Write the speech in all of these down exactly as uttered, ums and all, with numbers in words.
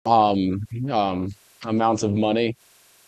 um, um, amounts of money,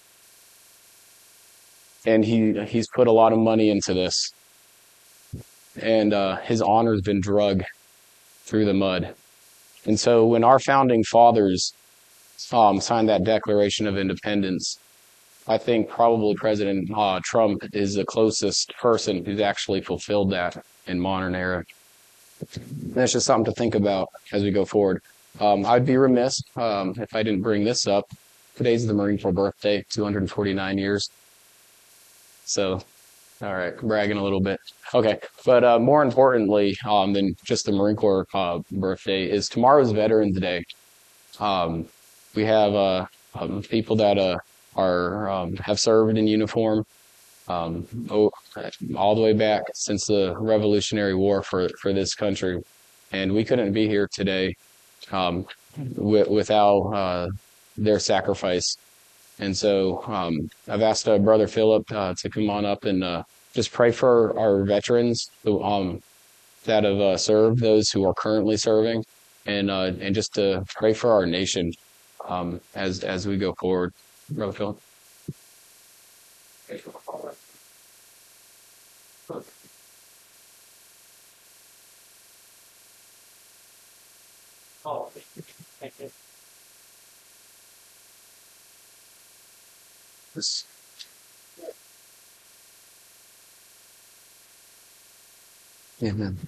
and he he's put a lot of money into this, and uh, his honor's been drug through the mud. And so when our founding fathers um, signed that Declaration of Independence, I think probably President uh, Trump is the closest person who's actually fulfilled that in modern era. That's just something to think about as we go forward. Um, I'd be remiss um, if I didn't bring this up. Today's the Marine Corps birthday, two hundred forty-nine years. So, all right, bragging a little bit. Okay, but uh, more importantly um, than just the Marine Corps uh, birthday is tomorrow's Veterans Day. Um, we have uh, um, people that uh, are um, have served in uniform um, oh, all the way back since the Revolutionary War for for this country, and we couldn't be here today um, w- without uh, their sacrifice. And so um, I've asked uh, Brother Philip uh, to come on up and uh, just pray for our veterans who, um, that have uh, served, those who are currently serving, and uh, and just to pray for our nation um, as as we go forward. Brother Philip. Yes. Amen.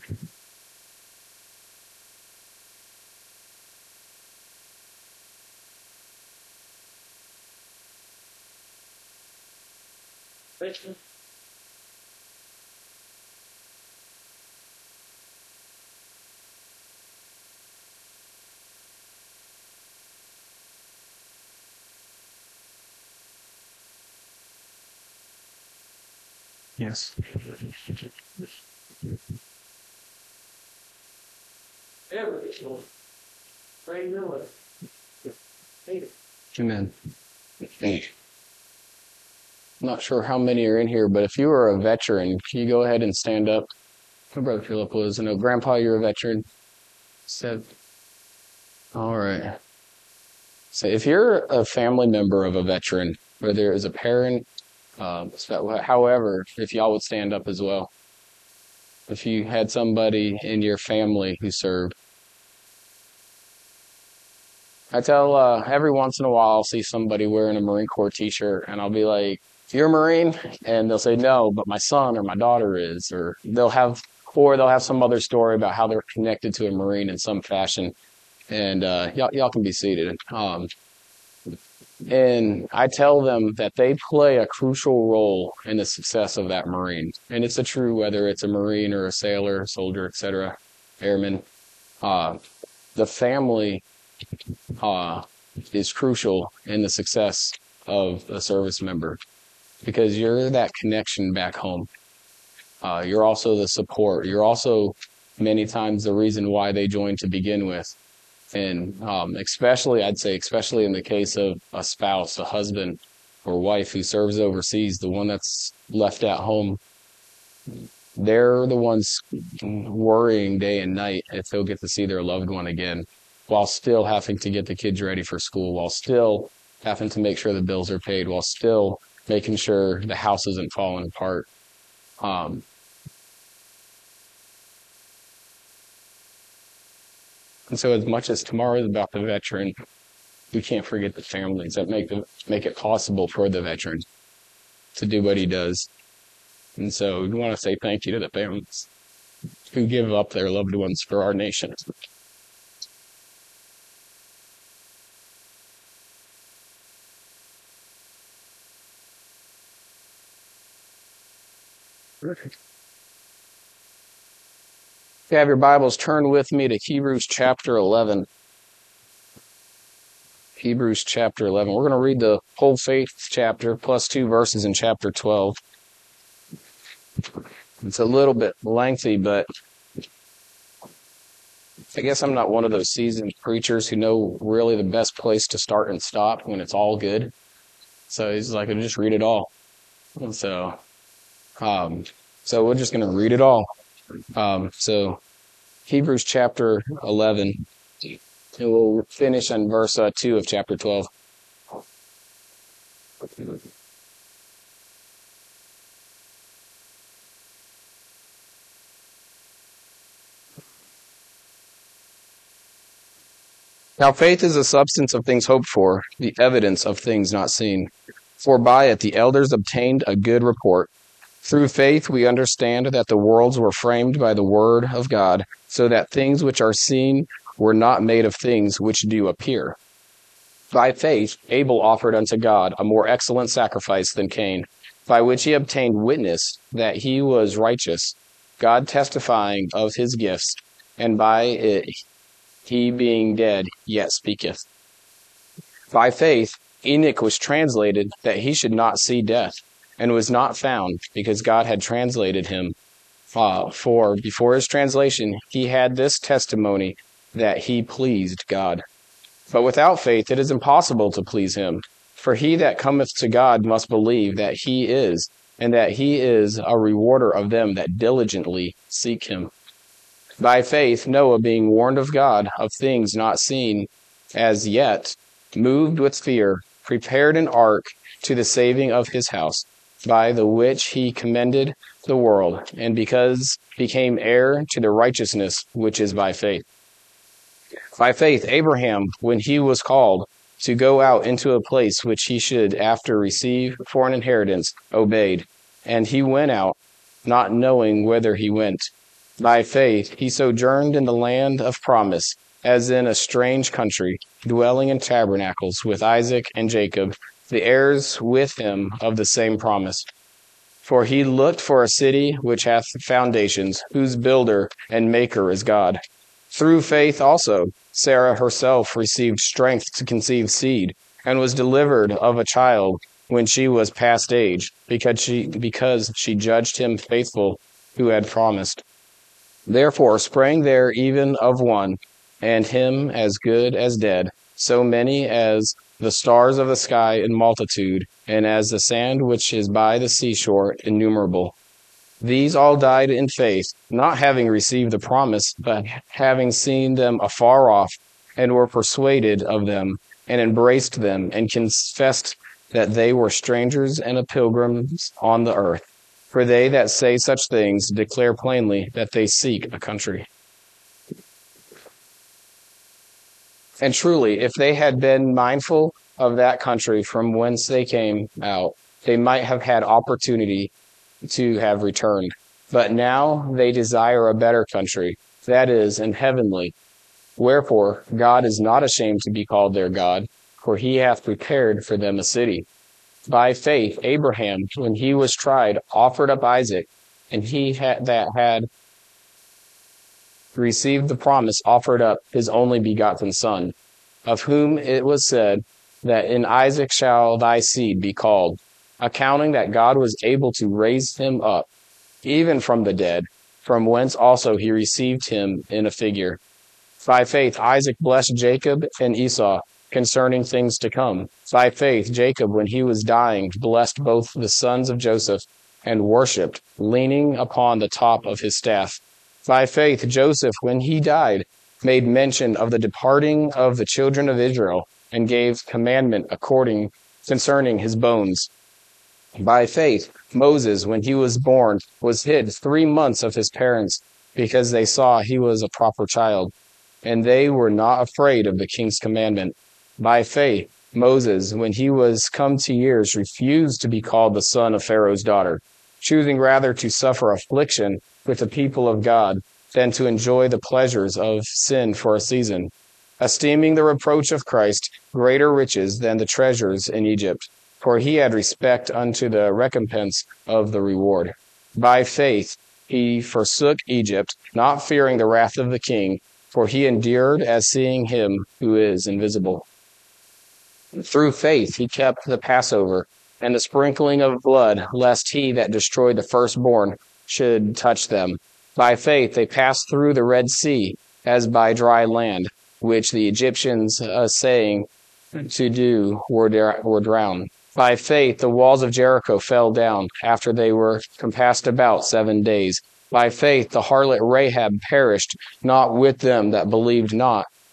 Yes. Amen. I'm not sure how many are in here, but if you are a veteran, can you go ahead and stand up? My brother Philip was. I know, Grandpa, you're a veteran. Said, all right. So if you're a family member of a veteran, whether as a parent, um, so however, if y'all would stand up as well. If you had somebody in your family who served, I tell uh, every once in a while I'll see somebody wearing a Marine Corps t-shirt, and I'll be like, "You're a Marine?" And they'll say, "No, but my son or my daughter is," or they'll have, or they'll have some other story about how they're connected to a Marine in some fashion. And uh, y'all, y'all can be seated. Um, and I tell them that they play a crucial role in the success of that Marine. And it's a true whether it's a Marine or a sailor, soldier, et cetera, airman. Uh, the family uh, is crucial in the success of a service member because you're that connection back home. Uh, you're also the support. You're also many times the reason why they joined to begin with. And um, especially, I'd say, especially in the case of a spouse, a husband or wife who serves overseas, the one that's left at home, they're the ones worrying day and night if they'll get to see their loved one again, while still having to get the kids ready for school, while still having to make sure the bills are paid, while still making sure the house isn't falling apart. Um, and so as much as tomorrow is about the veteran, we can't forget the families that make the, make it possible for the veteran to do what he does. And so we want to say thank you to the families who give up their loved ones for our nation. If you have your Bibles, turn with me to Hebrews chapter eleven. Hebrews chapter eleven. We're going to read the whole faith chapter plus two verses in chapter twelve. It's a little bit lengthy, but I guess I'm not one of those seasoned preachers who know really the best place to start and stop when it's all good. So he's like, I'll just read it all. And so, um, so we're just going to read it all. Um, so Hebrews chapter eleven. And we'll finish on verse uh, two of chapter twelve. Now faith is the substance of things hoped for, the evidence of things not seen. For by it the elders obtained a good report. Through faith we understand that the worlds were framed by the word of God, so that things which are seen were not made of things which do appear. By faith Abel offered unto God a more excellent sacrifice than Cain, by which he obtained witness that he was righteous, God testifying of his gifts, and by it he being dead yet speaketh. By faith Enoch was translated that he should not see death, and was not found, because God had translated him. Uh, for before his translation he had this testimony, that he pleased God. But without faith it is impossible to please him. For he that cometh to God must believe that he is, and that he is a rewarder of them that diligently seek him. By faith Noah, being warned of God of things not seen as yet, moved with fear, prepared an ark to the saving of his house, by the which he commended the world, and because became heir to the righteousness which is by faith. By faith Abraham, when he was called to go out into a place which he should after receive for an inheritance, obeyed. And he went out, not knowing whither he went. By faith he sojourned in the land of promise, as in a strange country, dwelling in tabernacles with Isaac and Jacob, the heirs with him of the same promise. For he looked for a city which hath foundations, whose builder and maker is God. Through faith also Sarah herself received strength to conceive seed, and was delivered of a child when she was past age, because she, because she judged him faithful who had promised. Therefore sprang there even of one, and him as good as dead, so many as the stars of the sky in multitude, and as the sand which is by the seashore innumerable. These all died in faith, not having received the promise, but having seen them afar off, and were persuaded of them, and embraced them, and confessed that they were strangers and pilgrims on the earth. For they that say such things declare plainly that they seek a country. And truly, if they had been mindful of that country from whence they came out, they might have had opportunity to have returned. But now they desire a better country, that is, an heavenly. Wherefore God is not ashamed to be called their God, for he hath prepared for them a city. By faith Abraham, when he was tried, offered up Isaac, and he had, that had received the promise offered up his only begotten son, of whom it was said, that in Isaac shall thy seed be called, accounting that God was able to raise him up, even from the dead, from whence also he received him in a figure. By faith Isaac blessed Jacob and Esau concerning things to come. By faith Jacob, when he was dying, blessed both the sons of Joseph, and worshipped, leaning upon the top of his staff. By faith Joseph, when he died, made mention of the departing of the children of Israel, and gave commandment according concerning his bones. By faith Moses, when he was born, was hid three months of his parents, because they saw he was a proper child, and they were not afraid of the king's commandment. By faith Moses, when he was come to years, refused to be called the son of Pharaoh's daughter, choosing rather to suffer affliction with the people of God than to enjoy the pleasures of sin for a season, esteeming the reproach of Christ greater riches than the treasures in Egypt, for he had respect unto the recompense of the reward. By faith he forsook Egypt, not fearing the wrath of the king, for he endured as seeing him who is invisible. Through faith he kept the Passover, and the sprinkling of blood, lest he that destroyed the firstborn should touch them. By faith they passed through the Red Sea, as by dry land, which the Egyptians, uh, saying to do, were, dr- were drowned. By faith the walls of Jericho fell down, after they were compassed about seven days. By faith the harlot Rahab perished, not with them that believed not,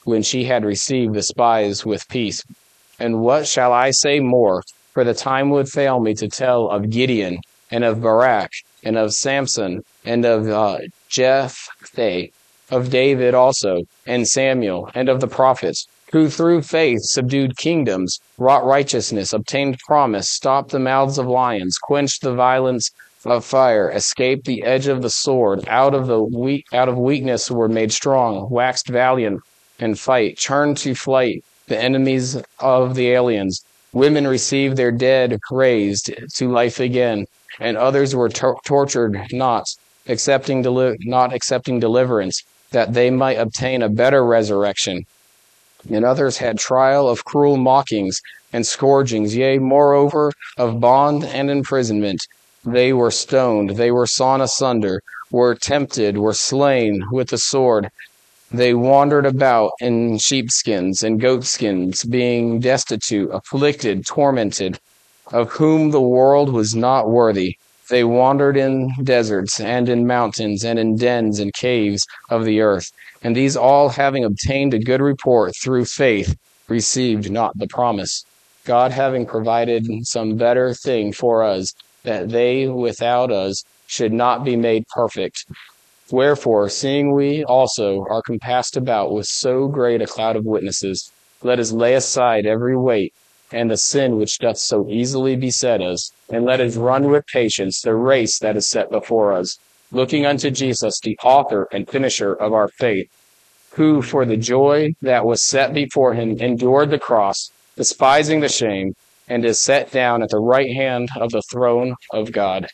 when she had received the spies with peace. And what shall I say more? For the time would fail me to tell of Gideon, and of Barak, and of Samson, and of uh, Jephthah, of David also, and Samuel, and of the prophets, who through faith subdued kingdoms, wrought righteousness, obtained promise, stopped the mouths of lions, quenched the violence of fire, escaped the edge of the sword, out of the weak, out of weakness were made strong, waxed valiant in fight, turned to flight the enemies of the aliens. Women received their dead raised to life again, and others were tor- tortured, not accepting deli- not accepting deliverance, that they might obtain a better resurrection. And others had trial of cruel mockings and scourgings, yea, moreover, of bond and imprisonment. They were stoned, they were sawn asunder, were tempted, were slain with the sword. They wandered about in sheepskins and goatskins, being destitute, afflicted, tormented, of whom the world was not worthy. They wandered in deserts and in mountains and in dens and caves of the earth. And these all, having obtained a good report through faith, received not the promise, God having provided some better thing for us, that they without us should not be made perfect. Wherefore, seeing we also are compassed about with so great a cloud of witnesses, let us lay aside every weight and the sin which doth so easily beset us, and let us run with patience the race that is set before us, looking unto Jesus, the author and finisher of our faith, who for the joy that was set before him endured the cross, despising the shame, and is set down at the right hand of the throne of God.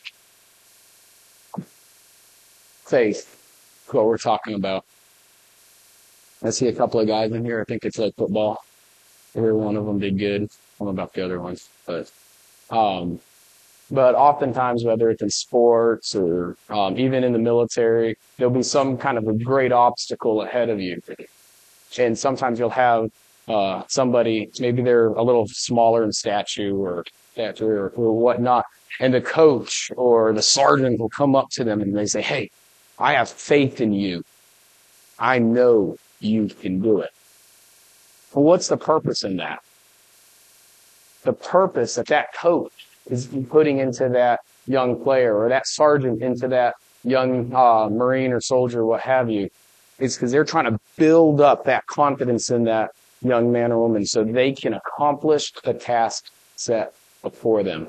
Faith, what we're talking about. I see a couple of guys in here. I think it's like football. Every one of them did good. I don't know about the other ones, but um, but oftentimes, whether it's in sports or um, even in the military, there'll be some kind of a great obstacle ahead of you, and sometimes you'll have uh, somebody, maybe they're a little smaller in stature or stature or, or whatnot, and the coach or the sergeant will come up to them and they say, "Hey, I have faith in you. I know you can do it." Well, what's the purpose in that? The purpose that that coach is putting into that young player or that sergeant into that young uh, Marine or soldier, what have you, is because they're trying to build up that confidence in that young man or woman so they can accomplish the task set before them.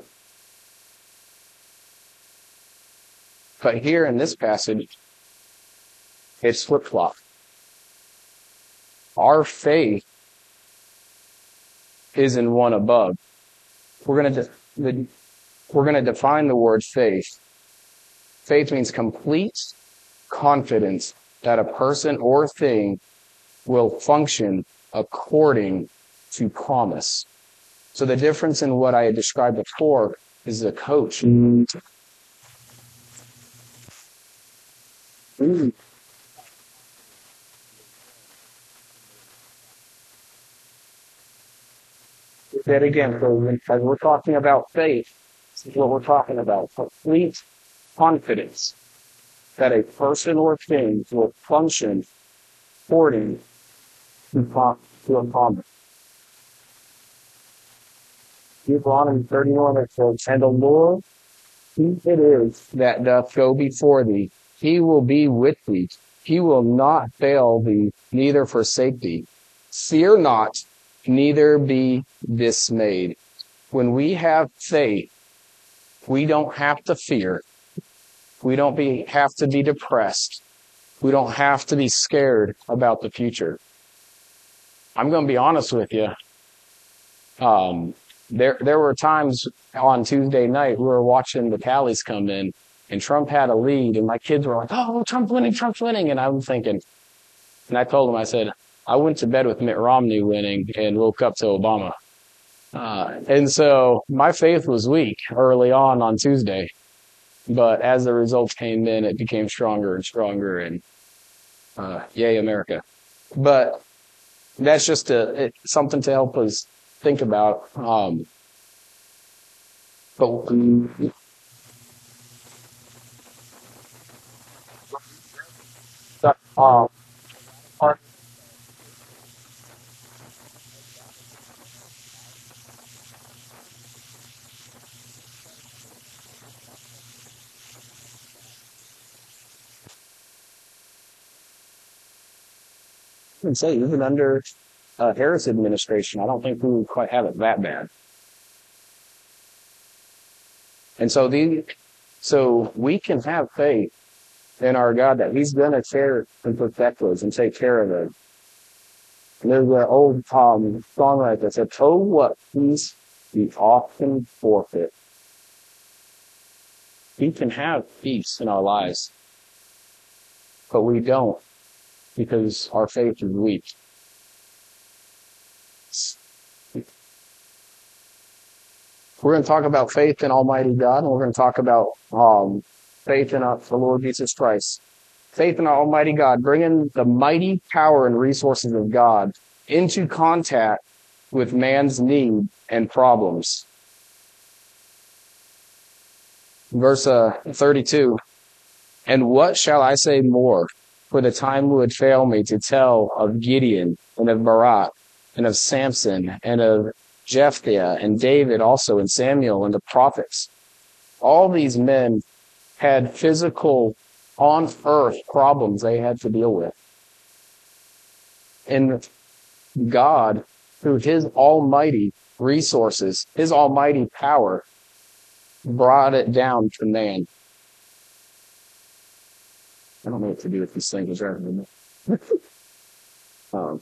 But here in this passage, it's flip-flop. Our faith is in one above. We're going to de- we're going to define the word faith. Faith means complete confidence that a person or thing will function according to promise. So the difference in what I had described before is the coach. Mm. Mm. That again, so as we're talking about faith, this is what we're talking about. Complete confidence that a person or thing will function according to a promise. Deuteronomy thirty-one, it says, "And the Lord, he it is that doth go before thee. He will be with thee. He will not fail thee, neither forsake thee. Fear not, neither be dismayed." When we have faith, we don't have to fear. We don't be, have to be depressed. We don't have to be scared about the future. I'm going to be honest with you. Um, there, there were times on Tuesday night we were watching the tallies come in, and Trump had a lead, and my kids were like, "Oh, Trump's winning, Trump's winning," and I'm thinking, and I told them, I said, I went to bed with Mitt Romney winning and woke up to Obama. Uh, and so my faith was weak early on on Tuesday. But as the results came in, it became stronger and stronger. And uh, yay, America. But that's just a, it, something to help us think about. Um, but uh, can say even under uh, Harris administration, I don't think we would quite have it that bad. And so the, so we can have faith in our God that He's going to care and protect us and take care of us. And there's an old um, songwriter that said, "Oh, what peace we often forfeit." We can have peace in our lives, but we don't because our faith is weak. We're going to talk about faith in Almighty God, and we're going to talk about um, faith in uh, the Lord Jesus Christ. Faith in our Almighty God, bringing the mighty power and resources of God into contact with man's need and problems. Verse uh, thirty-two, "And what shall I say more? For the time would fail me to tell of Gideon, and of Barak, and of Samson, and of Jephthah, and David also, and Samuel, and the prophets." All these men had physical, on earth problems they had to deal with. And God, through His almighty resources, His almighty power, brought it down to man. I don't know what to do with these things. um,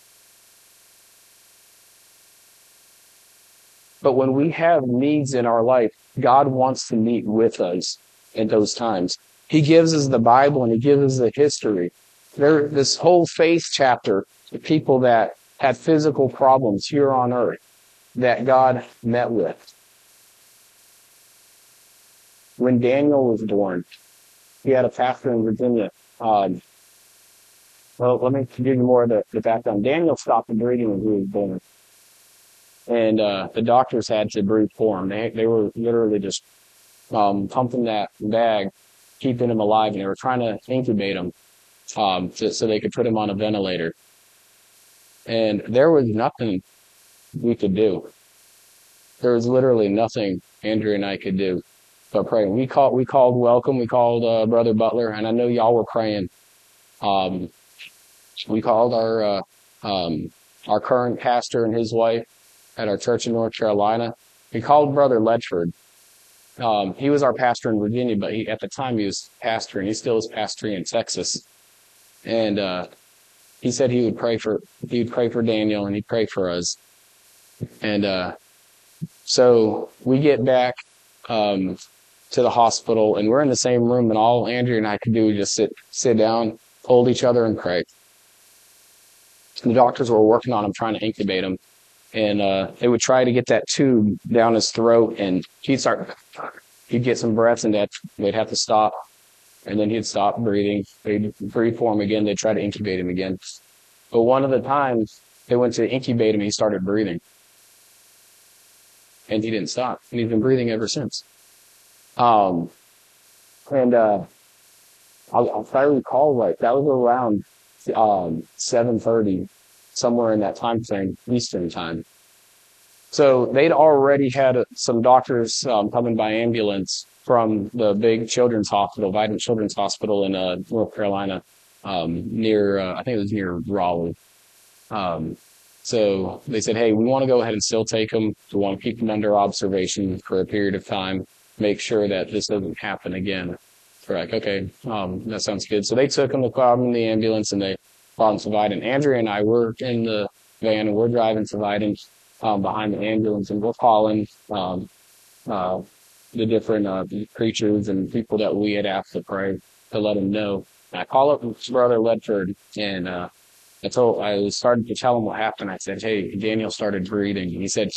but when we have needs in our life, God wants to meet with us in those times. He gives us the Bible and He gives us the history. There, this whole faith chapter, the people that had physical problems here on earth that God met with. When Daniel was born, he had a pastor in Virginia. Um, well, let me give you more of the, the background. Daniel stopped breathing when he was born. And uh, the doctors had to breathe for him. They, they were literally just um, pumping that bag, keeping him alive, and they were trying to incubate him um, so, so they could put him on a ventilator. And there was nothing we could do. There was literally nothing Andrew and I could do but pray. We called, we called Welcome, we called uh, Brother Butler, and I know y'all were praying. Um, we called our uh, um, our current pastor and his wife at our church in North Carolina. We called Brother Ledford. Um, he was our pastor in Virginia, but he, at the time he was pastoring. He still is pastoring in Texas. And uh, he said he would pray for he would pray for Daniel and he'd pray for us. And uh, so we get back um, to the hospital, and we're in the same room, and all Andrew and I could do was just sit sit down, hold each other, and pray. The doctors were working on him, trying to incubate him. And uh, they would try to get that tube down his throat, and he'd start, he'd get some breaths, and that they'd have to stop, and then he'd stop breathing. They'd breathe for him again. They'd try to incubate him again. But one of the times they went to incubate him, he started breathing, and he didn't stop, and he's been breathing ever since. Um, and uh, I'll, if I recall right, that was around um, seven thirty. Somewhere in that time frame, Eastern time. So they'd already had uh, some doctors um, coming by ambulance from the big children's hospital, Vidant Children's Hospital in uh, North Carolina, um, near, uh, I think it was near Raleigh. Um, so they said, hey, we want to go ahead and still take them. We want to keep them under observation for a period of time, make sure that this doesn't happen again. We're like, okay, um, that sounds good. So they took them to put them in the ambulance, and they brought them to Vidant. Andrea and I were in the van, and we're driving to Vidant um, behind the ambulance, and we're calling um, uh, the different uh, preachers and people that we had asked to pray to let them know. And I call up Brother Ledford, and uh, I told, I was starting to tell him what happened. I said, hey, Daniel started breathing. He said,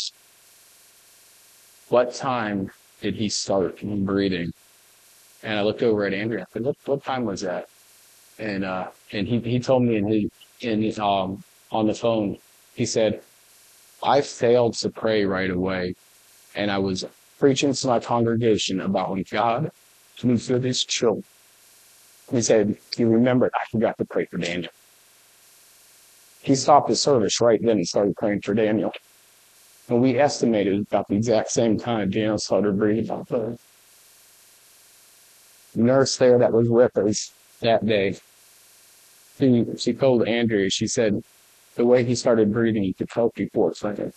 what time did he start breathing? And I looked over at Andrea. I said, what, what time was that? And uh, and he, he told me in his, in his, um on the phone, he said, I failed to pray right away, and I was preaching to my congregation about when God moves with His children. He said, he remembered, I forgot to pray for Daniel. He stopped his service right then and started praying for Daniel. And we estimated about the exact same time Daniel started breathing out the nurse there that was with us that day She, she told Andrea, she said, the way he started breathing, you could tell before a second.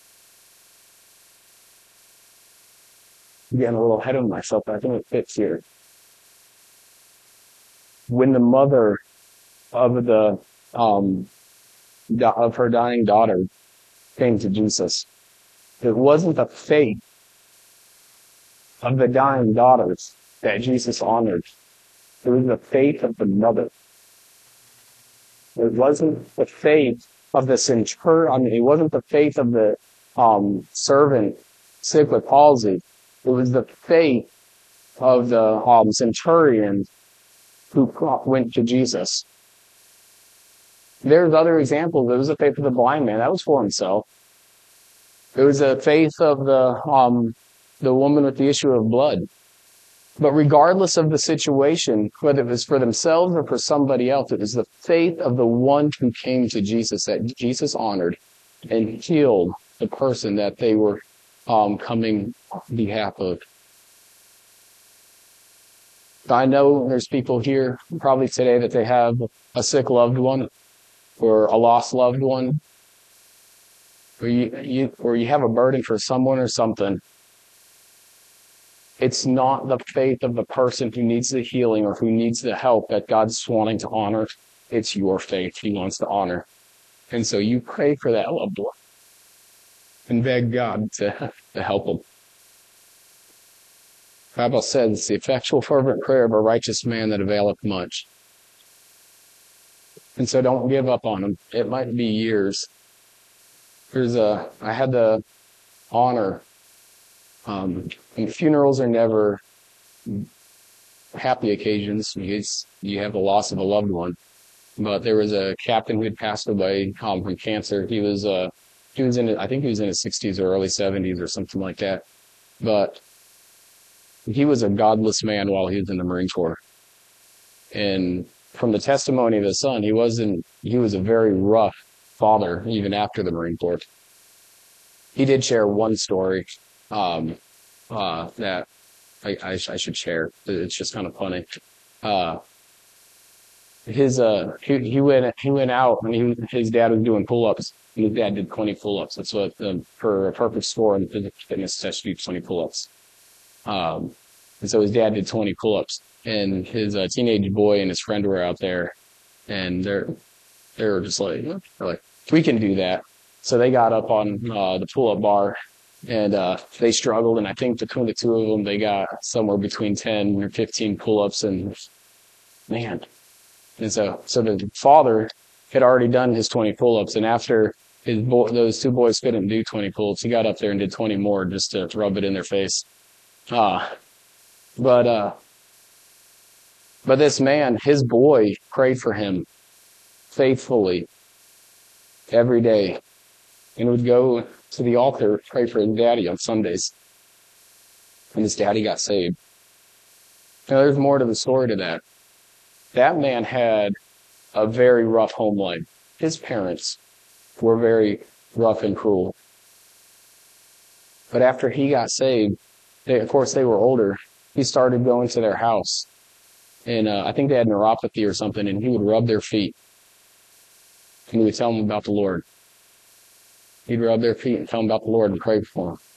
I'm getting a little ahead of myself, but I think it fits here. When the mother of the um, of her dying daughter came to Jesus, it wasn't the faith of the dying daughters that Jesus honored. It was the faith of the mother. It wasn't the faith of the centurion. I mean, it wasn't the faith of the um, servant sick with palsy. It was the faith of the um, centurion who went to Jesus. There's other examples. There was the faith of the blind man. That was for himself. There was the faith of the um, the woman with the issue of blood. But regardless of the situation, whether it was for themselves or for somebody else, it was the faith of the one who came to Jesus that Jesus honored and healed the person that they were um, coming on behalf of. I know there's people here probably today that they have a sick loved one or a lost loved one, or you, you, or you have a burden for someone or something. It's not the faith of the person who needs the healing or who needs the help that God's wanting to honor. It's your faith He wants to honor. And so you pray for that loved one and beg God to, to help them. The Bible says, the effectual fervent prayer of a righteous man that availeth much. And so don't give up on them. It might be years. There's a, I had the honor, um, and funerals are never happy occasions because you have the loss of a loved one. But there was a captain who had passed away um, from cancer. He was, uh, he was in, I think he was in his sixties or early seventies or something like that. But he was a godless man while he was in the Marine Corps. And from the testimony of his son, he wasn't, he was a very rough father even after the Marine Corps. He did share one story um, uh, that I, I, I should share. It's just kind of funny. Uh, his uh, he, he went he went out and he, his dad was doing pull-ups. His dad did twenty pull-ups. That's what the, for a perfect score in the physical fitness test, you do twenty pull-ups. Um, and so his dad did twenty pull-ups, and his uh, teenage boy and his friend were out there, and they're they're just like, they're like, we can do that. So they got up on uh, the pull-up bar, and uh, they struggled, and I think between the two of them, they got somewhere between ten or fifteen pull-ups, and man. And so, so the father had already done his twenty pull-ups, and after his boy, those two boys couldn't do twenty pull-ups, he got up there and did twenty more just to rub it in their face. Uh, but, uh, but this man, his boy prayed for him faithfully every day and would go to the altar, pray for his daddy on Sundays. And his daddy got saved. Now, there's more to the story to that. That man had a very rough home life. His parents were very rough and cruel. But after he got saved, they, of course, they were older. He started going to their house. And uh, I think they had neuropathy or something, and he would rub their feet. And he would tell them about the Lord. He'd rub their feet and tell them about the Lord and pray for them.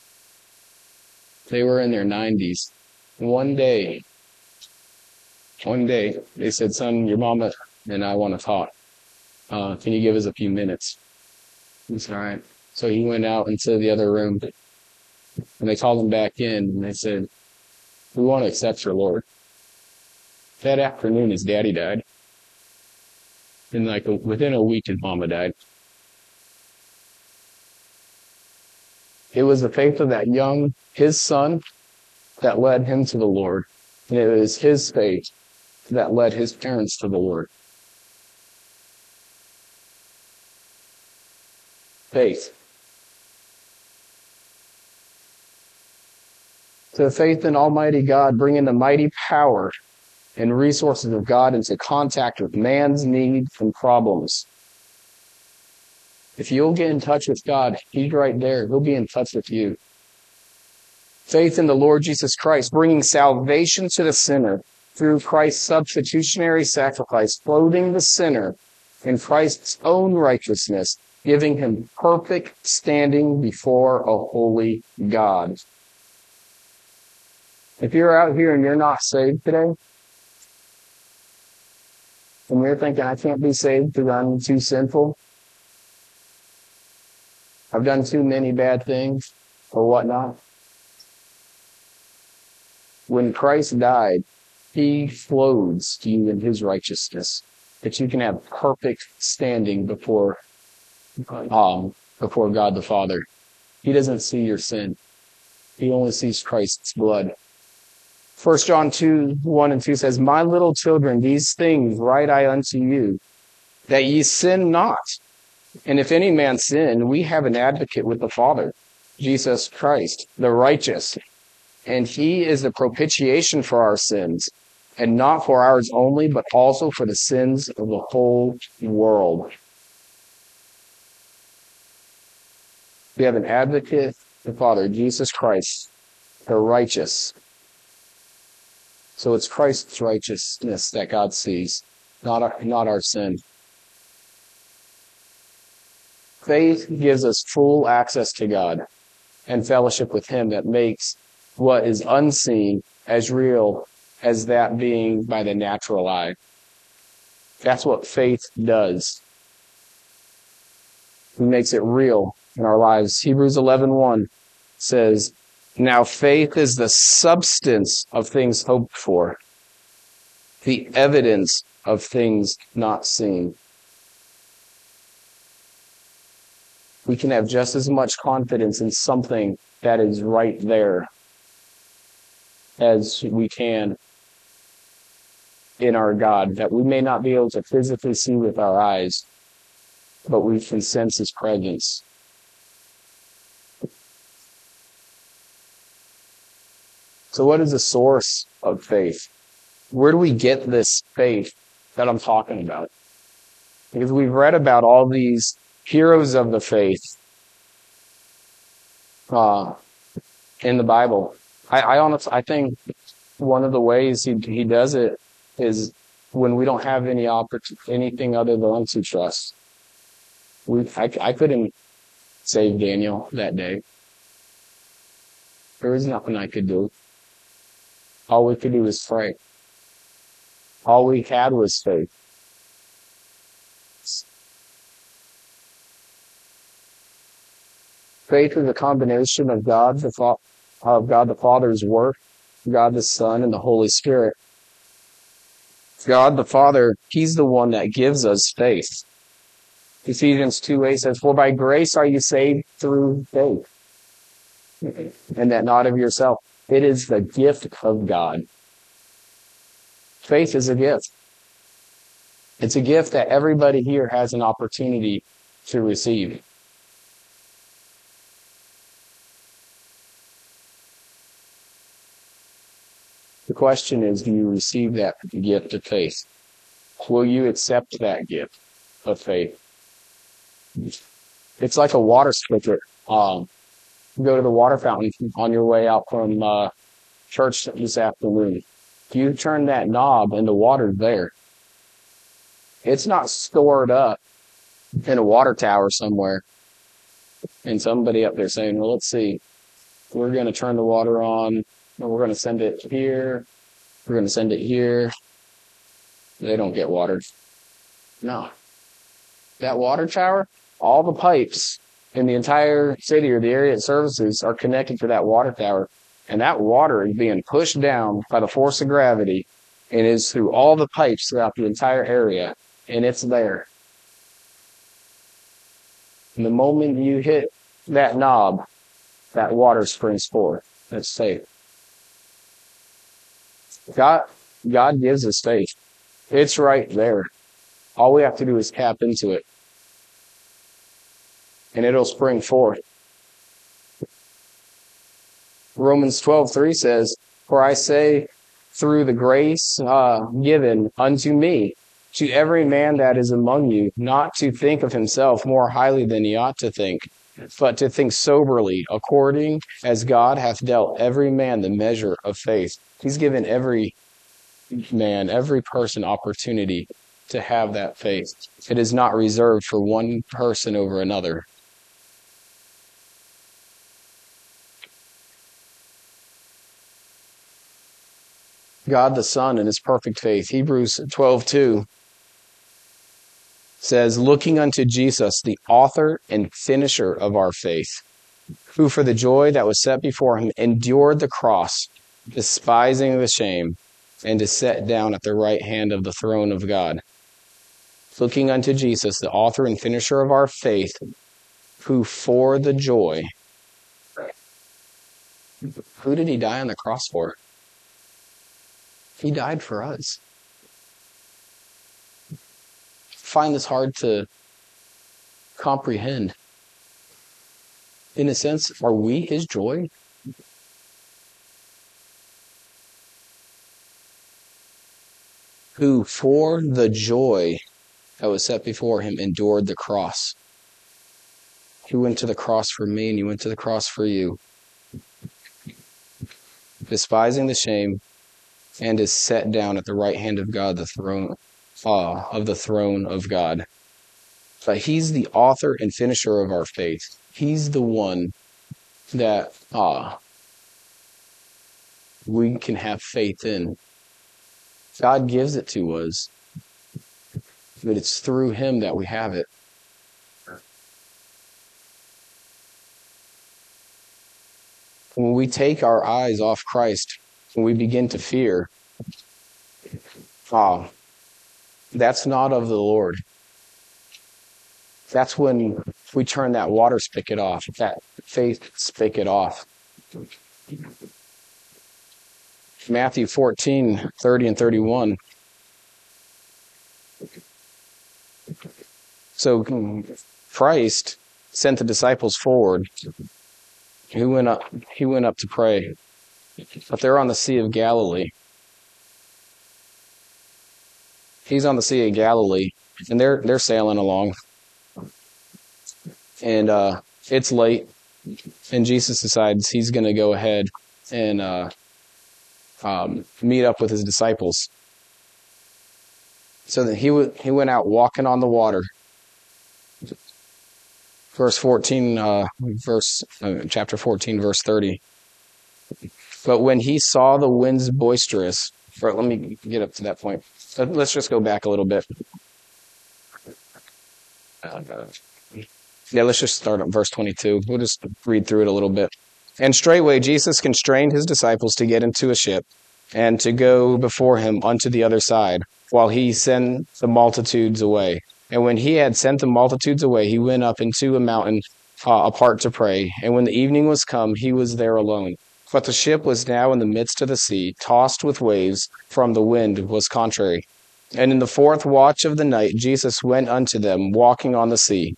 They were in their nineties. One day, one day, they said, son, your mama and I want to talk. Uh, can you give us a few minutes? He said, all right. So he went out into the other room, and they called him back in, and they said, we want to accept your Lord. That afternoon, his daddy died. And like a, within a week, his mama died. It was the faith of that young, his son, that led him to the Lord. And it was his faith that led his parents to the Lord. Faith. So faith in Almighty God, bringing the mighty power and resources of God into contact with man's needs and problems. If you'll get in touch with God, He's right there. He'll be in touch with you. Faith in the Lord Jesus Christ, bringing salvation to the sinner through Christ's substitutionary sacrifice, clothing the sinner in Christ's own righteousness, giving him perfect standing before a holy God. If you're out here and you're not saved today, and you're thinking, I can't be saved because I'm too sinful, I've done too many bad things, or whatnot. When Christ died, he clothes you in his righteousness, that you can have perfect standing before, um, before God the Father. He doesn't see your sin. He only sees Christ's blood. First John two, one and two says, My little children, these things write I unto you, that ye sin not. And if any man sin, we have an advocate with the Father, Jesus Christ, the righteous. And he is the propitiation for our sins, and not for ours only, but also for the sins of the whole world. We have an advocate, the Father, Jesus Christ, the righteous. So it's Christ's righteousness that God sees, not our, not our sin. Faith gives us full access to God and fellowship with him that makes what is unseen as real as that being by the natural eye. That's what faith does. It makes it real in our lives. Hebrews eleven one says, Now faith is the substance of things hoped for, the evidence of things not seen. We can have just as much confidence in something that is right there as we can in our God, that we may not be able to physically see with our eyes, but we can sense his presence. So what is the source of faith? Where do we get this faith that I'm talking about? Because we've read about all these heroes of the faith uh, in the Bible. I, I honestly, I think one of the ways he he does it is when we don't have any oppor- anything other than to trust. We, I, I couldn't save Daniel that day. There was nothing I could do. All we could do was pray. All we had was faith. Faith is a combination of God the Fa- of God the Father's work, God the Son, and the Holy Spirit. God the Father, he's the one that gives us faith. Ephesians two eight says, For by grace are you saved through faith, and that not of yourself. It is the gift of God. Faith is a gift. It's a gift that everybody here has an opportunity to receive. The question is, do you receive that gift of faith? Will you accept that gift of faith? It's like a water spigot. Um, go to the water fountain on your way out from uh, church this afternoon. If you turn that knob and the water's there, it's not stored up in a water tower somewhere. And somebody up there saying, well, let's see, we're going to turn the water on, and we're going to send it here, we're going to send it here. They don't get watered. No. That water tower, all the pipes in the entire city or the area it services are connected to that water tower. And that water is being pushed down by the force of gravity and is through all the pipes throughout the entire area. And it's there. And the moment you hit that knob, that water springs forth. That's safe. God, God gives us faith. It's right there. All we have to do is tap into it. And it'll spring forth. Romans twelve three says, For I say, through the grace uh, given unto me, to every man that is among you, not to think of himself more highly than he ought to think, but to think soberly, according as God hath dealt every man the measure of faith. He's given every man, every person opportunity to have that faith. It is not reserved for one person over another. God the Son in his perfect faith. Hebrews twelve two says, looking unto Jesus, the author and finisher of our faith, who for the joy that was set before him endured the cross, despising the shame, and is set down at the right hand of the throne of God. Looking unto Jesus, the author and finisher of our faith, who for the joy... Who did he die on the cross for? He died for us. I find this hard to comprehend. In a sense, are we his joy? Who for the joy that was set before him endured the cross. He went to the cross for me, and he went to the cross for you. Despising the shame, and is set down at the right hand of God, the throne uh, of the throne of God. But he's the author and finisher of our faith. He's the one that uh, we can have faith in. God gives it to us, but it's through him that we have it. When we take our eyes off Christ, when we begin to fear, ah, that's not of the Lord. That's when we turn that water spigot off, that faith spigot off. Matthew fourteen, thirty and thirty-one. So Christ sent the disciples forward. He went up, he went up to pray. But they're on the Sea of Galilee. He's on the Sea of Galilee, and they're they're sailing along. And uh, it's late, and Jesus decides he's going to go ahead and uh, um, meet up with his disciples. So that he w- he went out walking on the water. Verse fourteen, uh, verse uh, chapter fourteen, verse thirty. But when he saw the winds boisterous, or let me get up to that point. Let's just go back a little bit. Uh, yeah, let's just start at verse twenty-two. We'll just read through it a little bit. And straightway Jesus constrained his disciples to get into a ship and to go before him unto the other side, while he sent the multitudes away. And when he had sent the multitudes away, he went up into a mountain uh, apart to pray. And when the evening was come, he was there alone. But the ship was now in the midst of the sea, tossed with waves, from the wind was contrary. And in the fourth watch of the night, Jesus went unto them, walking on the sea.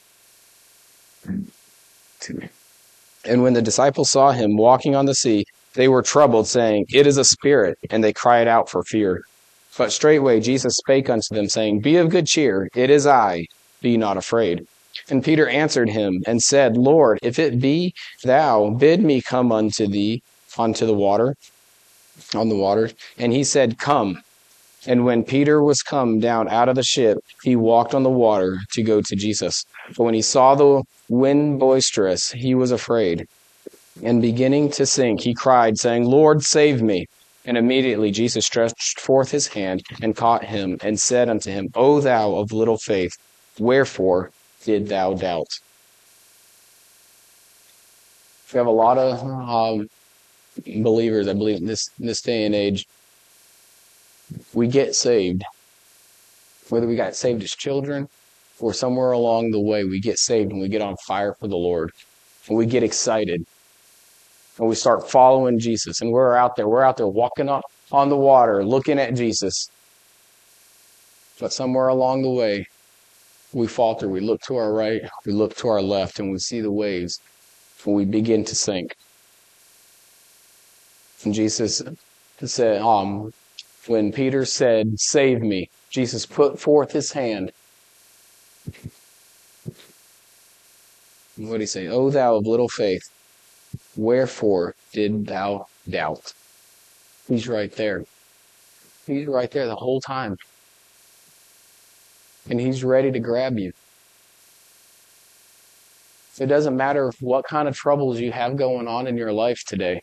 And when the disciples saw him walking on the sea, they were troubled, saying, It is a spirit, and they cried out for fear. But straightway Jesus spake unto them, saying, Be of good cheer, it is I, be not afraid. And Peter answered him, and said, Lord, if it be thou, bid me come unto thee, unto the water, on the water. And he said, Come. And when Peter was come down out of the ship, he walked on the water to go to Jesus. But when he saw the wind boisterous, he was afraid. And beginning to sink, he cried, saying, Lord, save me. And immediately Jesus stretched forth his hand and caught him, and said unto him, O thou of little faith, wherefore did thou doubt? We have a lot of um, believers, I believe, in this, in this day and age. We get saved. Whether we got saved as children or somewhere along the way, we get saved and we get on fire for the Lord. And we get excited. And we start following Jesus. And we're out there. We're out there walking up on the water, looking at Jesus. But somewhere along the way, we falter. We look to our right. We look to our left. And we see the waves. And we begin to sink. And Jesus said, um, when Peter said, Save me, Jesus put forth his hand. And what did he say? O thou of little faith, wherefore did thou doubt? He's right there. He's right there the whole time. and he's ready to grab you. It doesn't matter what kind of troubles you have going on in your life today.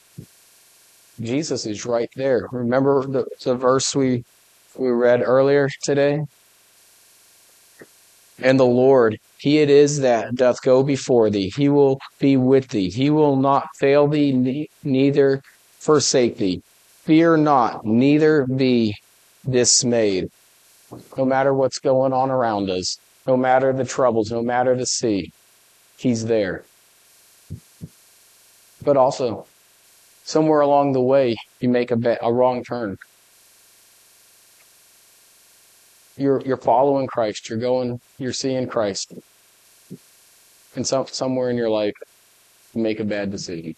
Jesus is right there. Remember the, the verse we we read earlier today? And the Lord, he it is that doth go before thee. He will be with thee. He will not fail thee, ne- neither forsake thee. Fear not, neither be dismayed. No matter what's going on around us, no matter the troubles, no matter the sea, he's there. But also, somewhere along the way, you make a, be- a wrong turn. You're you're following Christ. You're going. You're seeing Christ. And some somewhere in your life, you make a bad decision,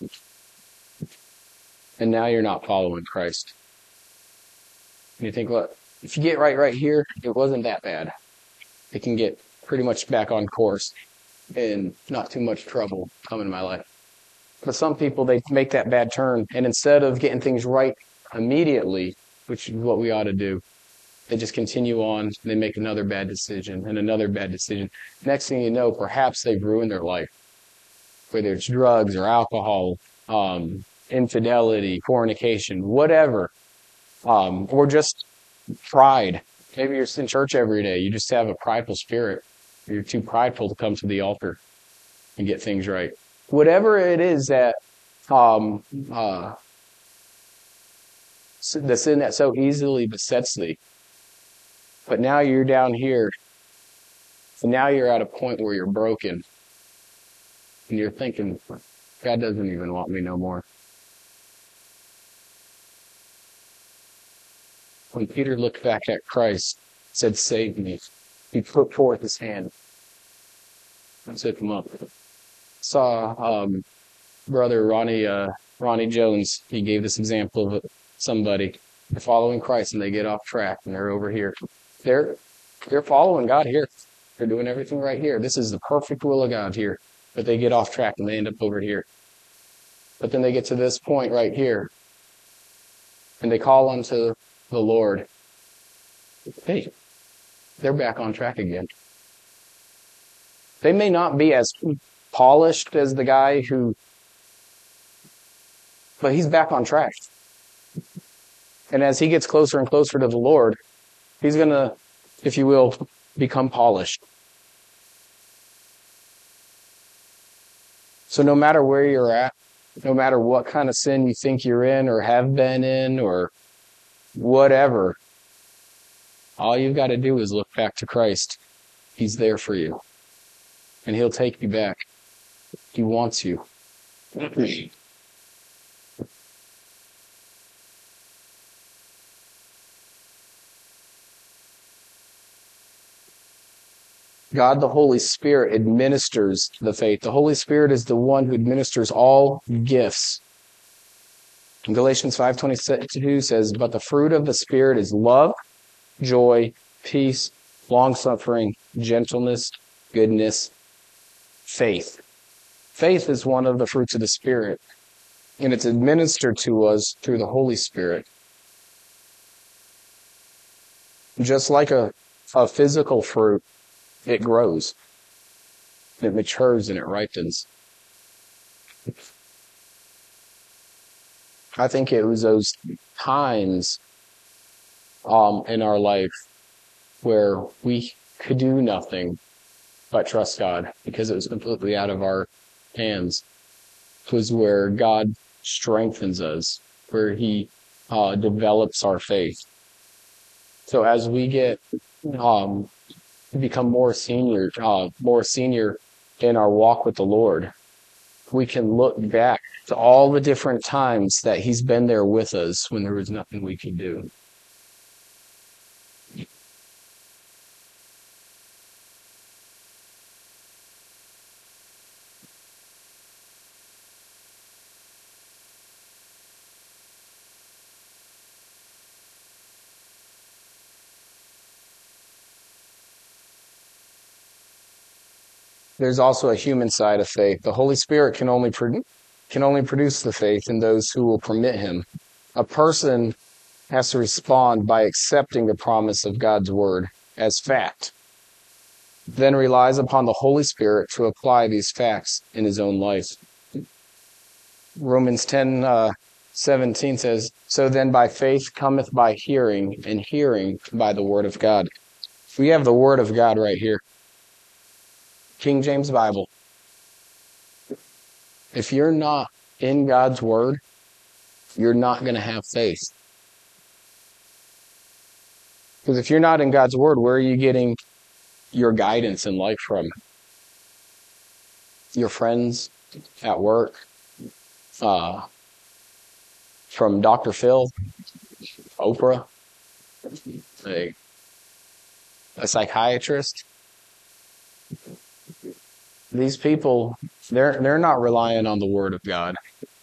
and now you're not following Christ. And you think, well, if you get right right here, it wasn't that bad. It can get pretty much back on course, and not too much trouble come in my life. But some people, they make that bad turn, and instead of getting things right immediately, which is what we ought to do, they just continue on. They make another bad decision and another bad decision. Next thing you know, perhaps they've ruined their life, whether it's drugs or alcohol, um, infidelity, fornication, whatever, um, or just pride. Maybe you're in church every day. You just have a prideful spirit. You're too prideful to come to the altar and get things right. Whatever it is that um, uh, the sin that so easily besets thee. But now you're down here, and now you're at a point where you're broken, and you're thinking, God doesn't even want me no more. When Peter looked back at Christ, said, save me, he put forth his hand and said, come up. Saw um, brother Ronnie uh, Ronnie Jones, he gave this example of somebody. They're following Christ, and they get off track, and they're over here. They're they're following God here. They're doing everything right here. This is the perfect will of God here. But they get off track and they end up over here. But then they get to this point right here. And they call unto the Lord. Hey, they're back on track again. They may not be as polished as the guy who, but he's back on track. And as he gets closer and closer to the Lord, he's going to, if you will, become polished. So no matter where you're at, no matter what kind of sin you think you're in or have been in or whatever, all you've got to do is look back to Christ. He's there for you. And he'll take you back. He wants you. God, the Holy Spirit, administers the faith. The Holy Spirit is the one who administers all gifts. In Galatians five twenty-two says, but the fruit of the Spirit is love, joy, peace, long-suffering, gentleness, goodness, faith. Faith is one of the fruits of the Spirit, and it's administered to us through the Holy Spirit. Just like a, a physical fruit, it grows, it matures, and it ripens. I think it was those times um, in our life where we could do nothing but trust God because it was completely out of our hands. It was where God strengthens us, where He uh, develops our faith. So as we get um, become more senior, uh, more senior in our walk with the Lord, we can look back to all the different times that He's been there with us when there was nothing we could do. There's also a human side of faith. The Holy Spirit can only produ- can only produce the faith in those who will permit Him. A person has to respond by accepting the promise of God's word. as fact, then relies upon the Holy Spirit to apply these facts in his own life. Romans ten uh, seventeen says, "So then by faith cometh by hearing, and hearing by the word of God." We have the word of God right here. King James Bible. If you're not in God's word, you're not going to have faith. Because if you're not in God's word, where are you getting your guidance in life from? Your friends at work? Uh, from Doctor Phil? Oprah? A, a psychiatrist? These people, they're they're not relying on the Word of God.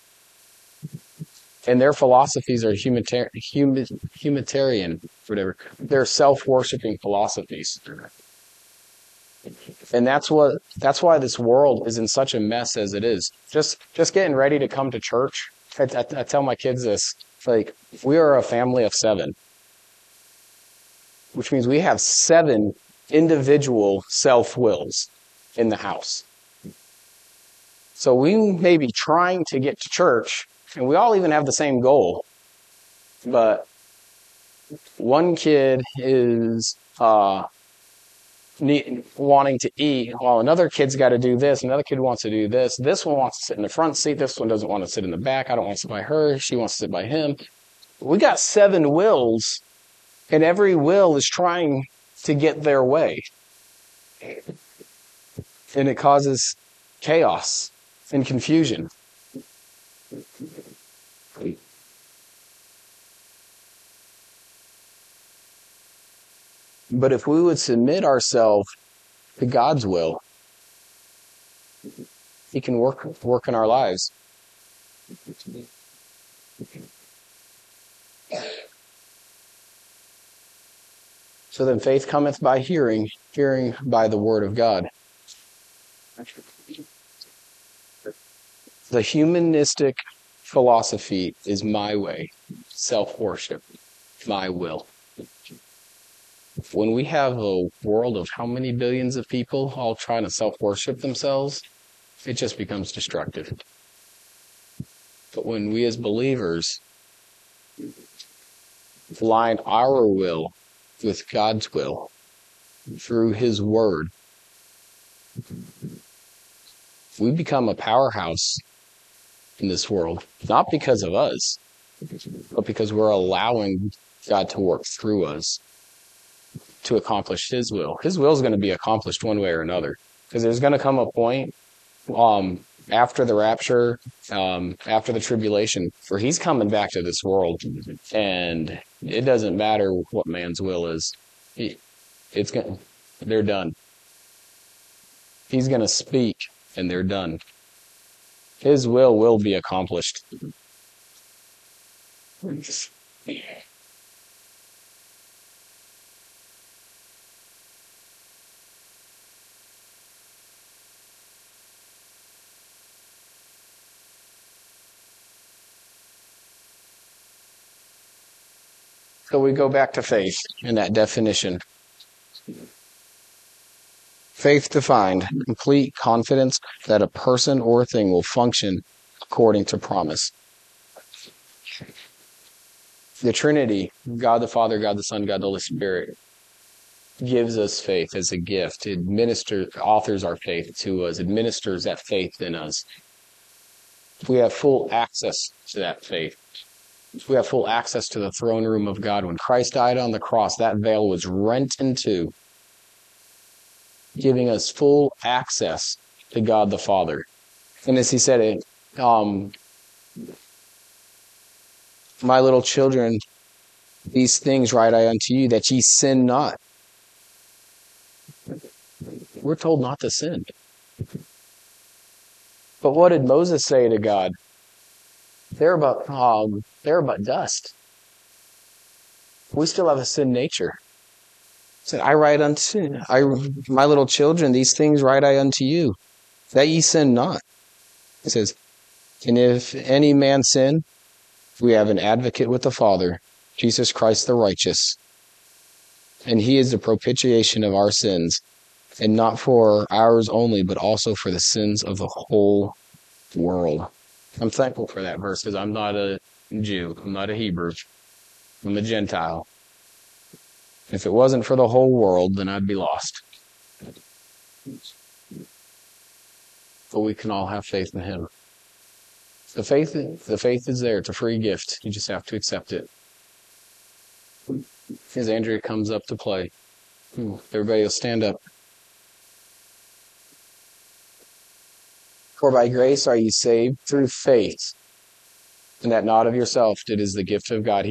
And their philosophies are humanitarian, humanitarian, whatever. They're self-worshiping philosophies. And that's what that's why this world is in such a mess as it is. Just just getting ready to come to church. I, I, I tell my kids this, like, we are a family of seven, which means we have seven individual self-wills in the house. So we may be trying to get to church, and we all even have the same goal, but one kid is uh, need, wanting to eat, while another kid's got to do this, another kid wants to do this, this one wants to sit in the front seat, this one doesn't want to sit in the back, I don't want to sit by her, she wants to sit by him. We got seven wills, and every will is trying to get their way. And it causes chaos and confusion. But if we would submit ourselves to God's will, He can work work in our lives. So then faith cometh by hearing, hearing by the word of God. The humanistic philosophy is my way, self-worship, my will. When we have a world of how many billions of people all trying to self-worship themselves, it just becomes destructive. But when we as believers align our will with God's will through His Word, we become a powerhouse in this world, not because of us, but because we're allowing God to work through us to accomplish His will. His will is going to be accomplished one way or another, because there's going to come a point um, after the rapture, um, after the tribulation, where He's coming back to this world, and it doesn't matter what man's will is. He, it's going, they're done. He's going to speak, and they're done. His will will be accomplished. So we go back to faith in that definition. Faith defined, complete confidence that a person or thing will function according to promise. The Trinity, God the Father, God the Son, God the Holy Spirit, gives us faith as a gift. It administers, authors our faith to us, administers that faith in us. We have full access to that faith. We have full access to the throne room of God. When Christ died on the cross, that veil was rent in two, giving us full access to God the Father. And as He said it, um, my little children, these things write I unto you, that ye sin not. We're told not to sin. But what did Moses say to God? They're but, um, they're but dust. We still have a sin nature. He said, I write unto, I, my little children, these things write I unto you, that ye sin not. He says, and if any man sin, we have an advocate with the Father, Jesus Christ the righteous. And he is the propitiation of our sins, and not for ours only, but also for the sins of the whole world. I'm thankful for that verse because I'm not a Jew. I'm not a Hebrew. I'm a Gentile. If it wasn't for the whole world, then I'd be lost. But we can all have faith in him. The faith, the faith is there. It's a free gift. You just have to accept it. As Andrea comes up to play, everybody will stand up. For by grace are ye saved through faith, and that not of yourself, it is the gift of God.